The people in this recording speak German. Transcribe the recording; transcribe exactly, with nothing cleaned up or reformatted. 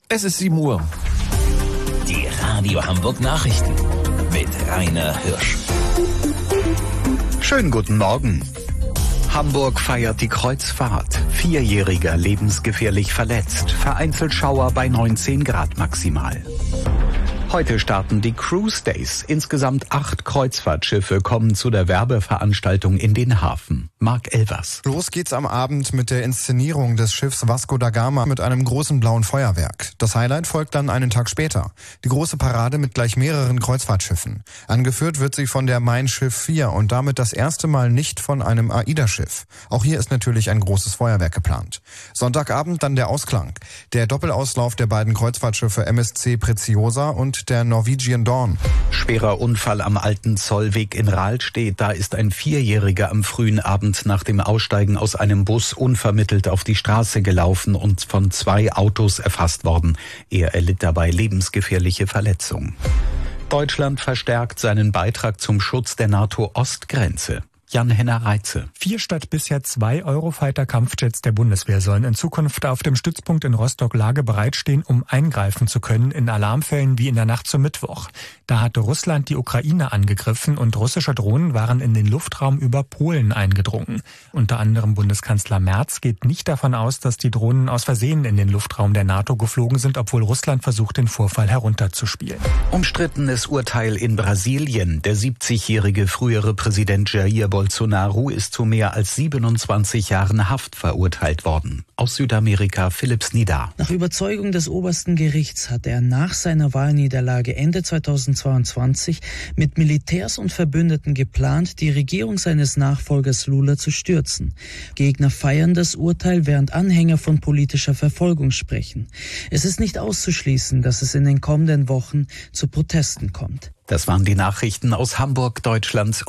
Es ist sieben Uhr. Die Radio Hamburg Nachrichten mit Rainer Hirsch. Schönen guten Morgen. Hamburg feiert die Kreuzfahrt. Vierjähriger lebensgefährlich verletzt. Vereinzelt Schauer bei neunzehn Grad maximal. Heute starten die Cruise Days. Insgesamt acht Kreuzfahrtschiffe kommen zu der Werbeveranstaltung in den Hafen. Marc Elvers. Los geht's am Abend mit der Inszenierung des Schiffs Vasco da Gama mit einem großen blauen Feuerwerk. Das Highlight folgt dann einen Tag später. Die große Parade mit gleich mehreren Kreuzfahrtschiffen. Angeführt wird sie von der Mein Schiff vier und damit das erste Mal nicht von einem AIDA-Schiff. Auch hier ist natürlich ein großes Feuerwerk geplant. Sonntagabend dann der Ausklang. Der Doppelauslauf der beiden Kreuzfahrtschiffe M S C Preziosa und der Norwegian Dawn. Schwerer Unfall am Alten Zollweg in Rahlstedt. Da ist ein Vierjähriger am frühen Abend nach dem Aussteigen aus einem Bus unvermittelt auf die Straße gelaufen und von zwei Autos erfasst worden. Er erlitt dabei lebensgefährliche Verletzungen. Deutschland verstärkt seinen Beitrag zum Schutz der NATO-Ostgrenze. Jan-Henner Reitze. Vier statt bisher zwei Eurofighter-Kampfjets der Bundeswehr sollen in Zukunft auf dem Stützpunkt in Rostock Lage bereitstehen, um eingreifen zu können in Alarmfällen wie in der Nacht zum Mittwoch. Da hatte Russland die Ukraine angegriffen und russische Drohnen waren in den Luftraum über Polen eingedrungen. Unter anderem Bundeskanzler Merz geht nicht davon aus, dass die Drohnen aus Versehen in den Luftraum der NATO geflogen sind, obwohl Russland versucht, den Vorfall herunterzuspielen. Umstrittenes Urteil in Brasilien. Der siebzigjährige frühere Präsident Jair Bolsonaro ist zu mehr als siebenundzwanzig Jahren Haft verurteilt worden. Aus Südamerika Philipp Snida. Nach Überzeugung des obersten Gerichts hatte er nach seiner Wahlniederlage Ende zweitausendzweiundzwanzig mit Militärs und Verbündeten geplant, die Regierung seines Nachfolgers Lula zu stürzen. Gegner feiern das Urteil, während Anhänger von politischer Verfolgung sprechen. Es ist nicht auszuschließen, dass es in den kommenden Wochen zu Protesten kommt. Das waren die Nachrichten aus Hamburg, Deutschland